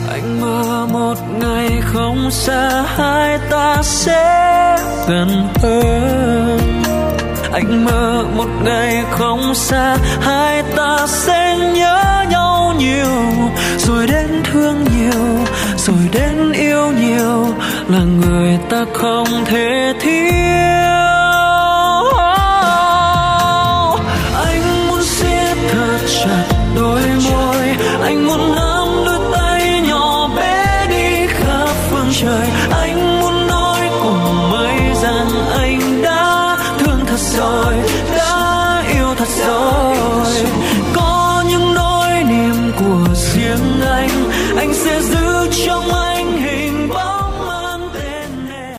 Anh mơ một ngày không xa hai ta sẽ gần hơn. Anh mơ một ngày không xa hai ta sẽ nhớ nhau nhiều, rồi đến thương nhiều, rồi đến yêu nhiều, là người ta không thể